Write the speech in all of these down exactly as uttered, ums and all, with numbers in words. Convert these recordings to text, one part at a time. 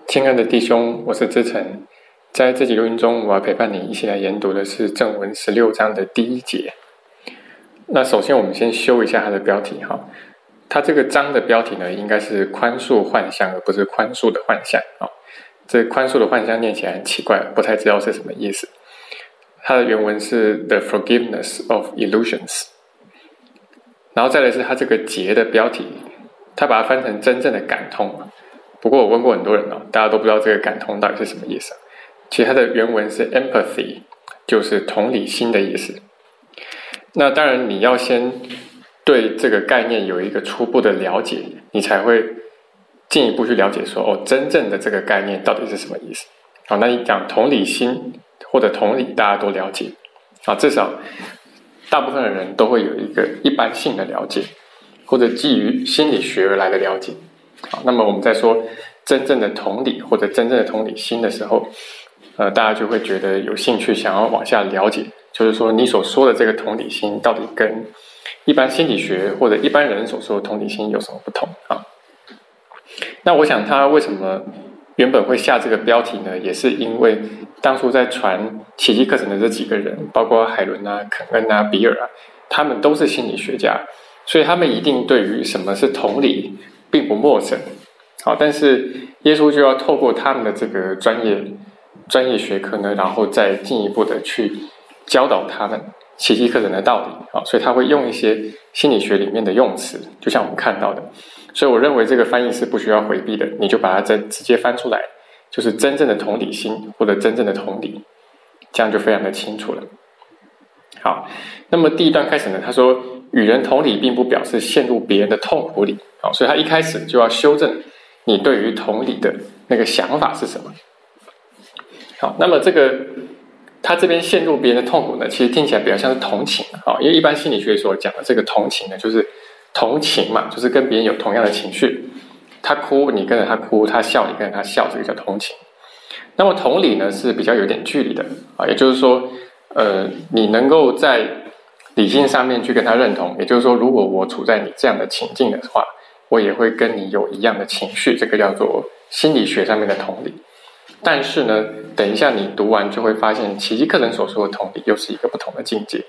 亲爱的弟兄，我是志成。在这集录音中，我要陪伴你一起来研读的是正文十六章的第一节。那首先我们先修一下它的标题哈，它这个章的标题呢，应该是宽恕幻象，而不是宽恕的幻象啊。这宽恕的幻象念起来很奇怪，不太知道是什么意思。它的原文是 The Forgiveness of Illusions， 然后再来是它这个节的标题，它把它翻成真正的感通。不过我问过很多人哦，大家都不知道这个感通到底是什么意思。其实它的原文是 empathy， 就是同理心的意思。那当然你要先对这个概念有一个初步的了解，你才会进一步去了解说哦，真正的这个概念到底是什么意思。好，那你讲同理心或者同理，大家都了解啊，至少大部分的人都会有一个一般性的了解，或者基于心理学而来的了解。好，那么我们在说真正的同理或者真正的同理心的时候，呃，大家就会觉得有兴趣，想要往下了解，就是说你所说的这个同理心到底跟一般心理学或者一般人所说的同理心有什么不同啊？那我想他为什么原本会下这个标题呢？也是因为当初在传奇迹课程的这几个人，包括海伦啊、肯恩啊、比尔啊，他们都是心理学家，所以他们一定对于什么是同理并不陌生。好，但是耶稣就要透过他们的这个专业专业学科呢，然后再进一步的去教导他们奇迹课程的道理。好，所以他会用一些心理学里面的用词，就像我们看到的。所以我认为这个翻译是不需要回避的，你就把它直直接翻出来，就是真正的同理心或者真正的同理，这样就非常的清楚了。好，那么第一段开始呢，他说与人同理并不表示陷入别人的痛苦里。好，所以他一开始就要修正你对于同理的那个想法是什么。好，那么这个他这边陷入别人的痛苦呢，其实听起来比较像是同情啊，因为一般心理学所讲的这个同情呢，就是同情嘛，就是跟别人有同样的情绪，他哭你跟着他哭，他笑你跟着他笑，这个叫同情。那么同理呢是比较有点距离的啊，也就是说，呃，你能够在理性上面去跟他认同，也就是说，如果我处在你这样的情境的话，我也会跟你有一样的情绪，这个叫做心理学上面的同理。但是呢，等一下你读完就会发现，奇迹课程所说的同理又是一个不同的境界。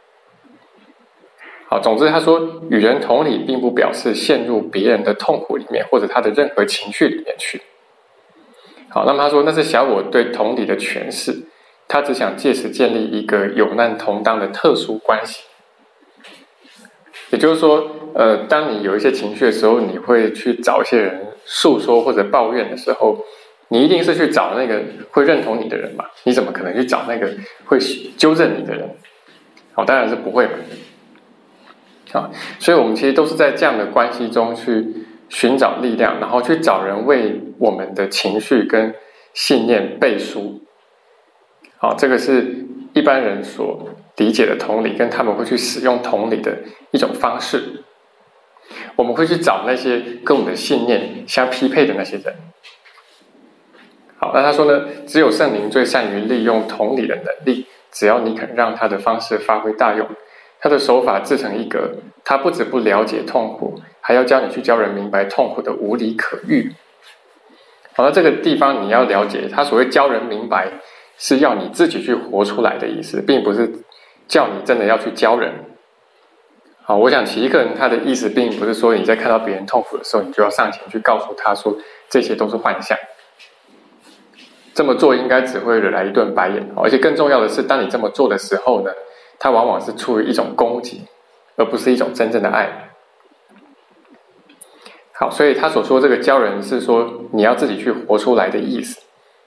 好，总之他说，与人同理并不表示陷入别人的痛苦里面，或者他的任何情绪里面去。好，那么他说那是小我对同理的诠释，他只想借此建立一个有难同当的特殊关系。也就是说，呃，当你有一些情绪的时候，你会去找一些人诉说或者抱怨的时候，你一定是去找那个会认同你的人嘛？你怎么可能去找那个会纠正你的人？好，当然是不会嘛。好，所以我们其实都是在这样的关系中去寻找力量，然后去找人为我们的情绪跟信念背书。好，这个是一般人所理解的同理，跟他们会去使用同理的一种方式。我们会去找那些跟我们的信念相匹配的那些人。好，那他说呢，只有圣灵最善于利用同理的能力，只要你肯让他的方式发挥大用，他的手法自成一格，他不止不了解痛苦，还要教你去教人明白痛苦的无理可喻。好，那这个地方你要了解，他所谓教人明白，是要你自己去活出来的意思，并不是叫你真的要去教人。好，我想奇迹课程他的意思并不是说你在看到别人痛苦的时候，你就要上前去告诉他说这些都是幻象。这么做应该只会惹来一顿白眼，而且更重要的是，当你这么做的时候呢，它往往是出于一种攻击，而不是一种真正的爱。好，所以他所说这个教人是说你要自己去活出来的意思。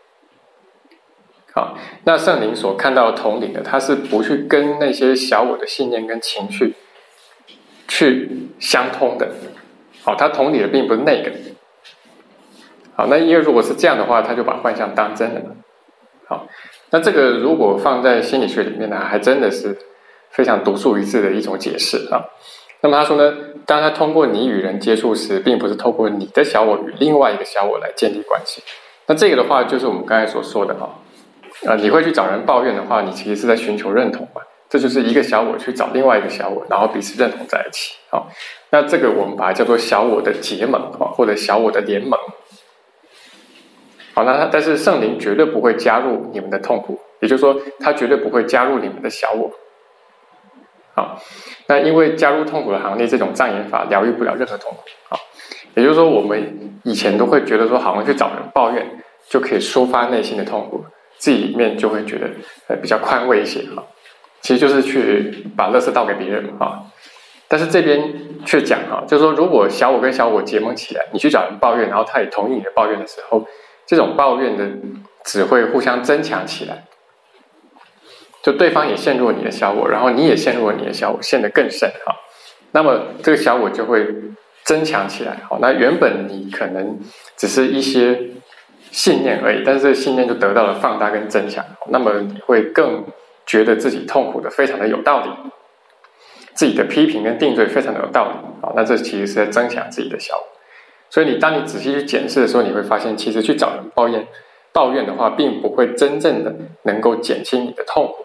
好，那圣灵所看到的同理呢，他是不去跟那些小我的信念跟情绪去相通的。好，他同理的并不是那个。好，那因为如果是这样的话，他就把幻象当真了嘛。好，那这个如果放在心理学里面呢，还真的是非常独树一帜的一种解释啊。那么他说呢，当他通过你与人接触时，并不是透过你的小我与另外一个小我来建立关系。那这个的话，就是我们刚才所说的哈，呃，你会去找人抱怨的话，你其实是在寻求认同嘛。这就是一个小我去找另外一个小我，然后彼此认同在一起。好，那这个我们把它叫做小我的结盟啊，或者小我的联盟。 好，那他但是圣灵绝对不会加入你们的痛苦，也就是说，他绝对不会加入你们的小我。好，那因为加入痛苦的行列，这种障眼法疗愈不了任何痛苦。好，也就是说，我们以前都会觉得说，好像去找人抱怨就可以抒发内心的痛苦，自己里面就会觉得呃比较宽慰一些哈。其实就是去把垃圾倒给别人啊。但是这边却讲哈，就是说，如果小我跟小我结盟起来，你去找人抱怨，然后他也同意你的抱怨的时候，这种抱怨的只会互相增强起来，就对方也陷入了你的小我，然后你也陷入了你的小我，陷得更深哈。那么这个小我就会增强起来。好，那原本你可能只是一些信念而已，但是这个信念就得到了放大跟增强，那么你会更觉得自己痛苦的非常的有道理，自己的批评跟定罪非常的有道理。好，那这其实是在增强自己的小我。所以你当你仔细去检视的时候，你会发现其实去找人抱怨抱怨的话，并不会真正的能够减轻你的痛苦。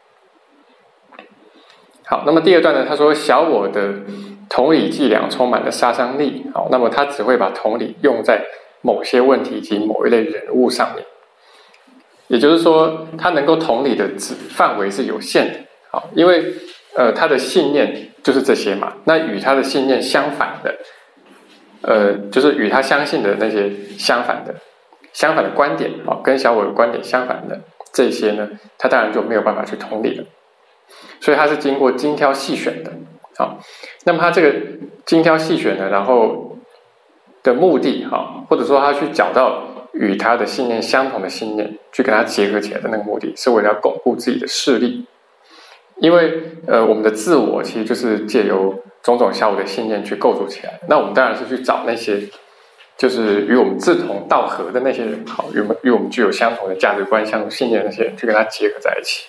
好，那么第二段呢，他说小我的同理伎俩充满了杀伤力。好，那么他只会把同理用在某些问题及某一类人物上面，也就是说他能够同理的范围是有限的。好，因为呃他的信念就是这些嘛，那与他的信念相反的呃就是与他相信的那些相反的相反的观点，好，跟小我的观点相反的这些呢，他当然就没有办法去同理了。所以他是经过精挑细选的。好，那么他这个精挑细选呢，然后的目的，好，或者说他去找到与他的信念相同的信念，去跟他结合起来的那个目的，是为了要巩固自己的势力。因为呃，我们的自我其实就是借由种种小我的信念去构筑起来。那我们当然是去找那些就是与我们志同道合的那些人，好，与我们与我们具有相同的价值观、相同信念的那些人，去跟他结合在一起。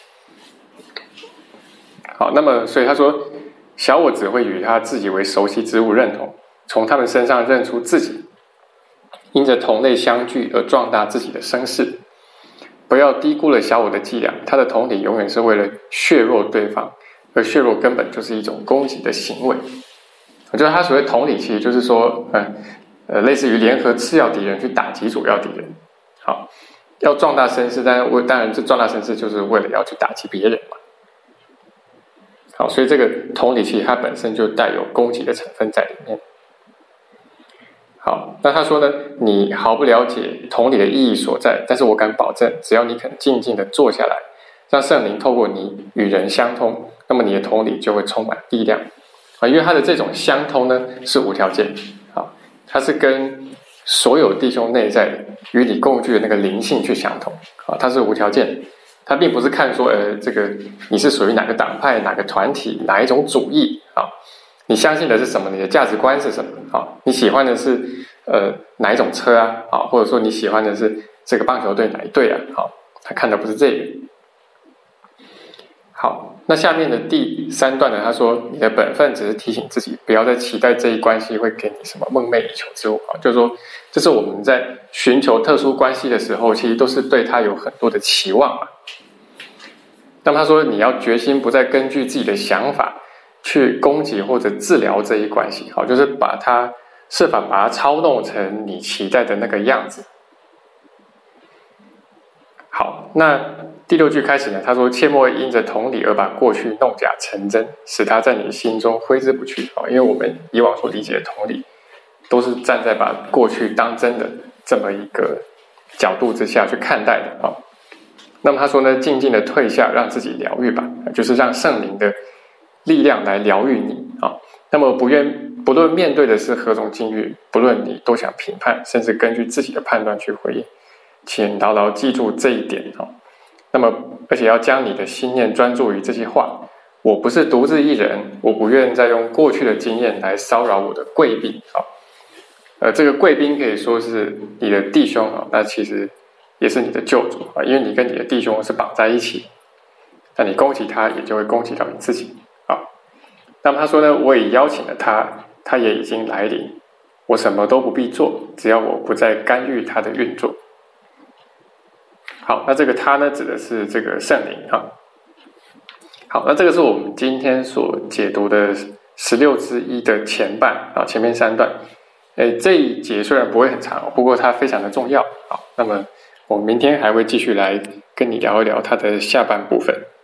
好，那么所以他说，小我只会与他自己为熟悉之物认同，从他们身上认出自己，因着同类相聚而壮大自己的声势。不要低估了小我的伎俩，他的同理永远是为了削弱对方，而削弱根本就是一种攻击的行为。我觉得他所谓同理，其实就是说，呃呃，类似于联合次要敌人去打击主要敌人。好，要壮大声势，但是当然这壮大声势就是为了要去打击别人嘛。好，所以这个同理其实它本身就带有攻击的成分在里面。好，那他说呢，你毫不了解同理的意义所在，但是我敢保证，只要你肯静静的坐下来，让圣灵透过你与人相通，那么你的同理就会充满力量啊！因为他的这种相通呢是无条件，啊，它是跟所有弟兄内在与你共聚的那个灵性去相通啊，它是无条件。他并不是看说，呃，这个你是属于哪个党派、哪个团体、哪一种主义啊？你相信的是什么？你的价值观是什么？啊，你喜欢的是呃哪一种车啊？啊，或者说你喜欢的是这个棒球队哪一队啊？好，他看的不是这个。好，那下面的第三段呢？他说，你的本分只是提醒自己，不要再期待这一关系会给你什么梦寐以求之物啊。就是说，这是我们在寻求特殊关系的时候，其实都是对他有很多的期望嘛。那么他说，你要决心不再根据自己的想法去攻击或者治疗这一关系，好，就是把它设法把它操弄成你期待的那个样子。好，那第六句开始呢，他说，切莫因着同理而把过去弄假成真，使它在你心中挥之不去。因为我们以往所理解的同理，都是站在把过去当真的这么一个角度之下去看待的啊。那么他说呢，静静的退下，让自己疗愈吧，就是让圣灵的力量来疗愈你啊。那么不愿不论面对的是何种境遇，不论你多想评判，甚至根据自己的判断去回应，请牢牢记住这一点啊。那么而且要将你的心念专注于这些话，我不是独自一人，我不愿再用过去的经验来骚扰我的贵宾啊。呃，这个贵宾可以说是你的弟兄啊，那其实也是你的救主啊，因为你跟你的弟兄是绑在一起，那你攻击他，也就会攻击到你自己啊。那么他说呢，我也邀请了他，他也已经来临，我什么都不必做，只要我不再干预他的运作。好，那这个他呢，指的是这个圣灵啊。好，那这个是我们今天所解读的十六之一的前半啊，前面三段。 哎，这一节虽然不会很长，不过它非常的重要。好，那么我们明天还会继续来跟你聊一聊它的下半部分。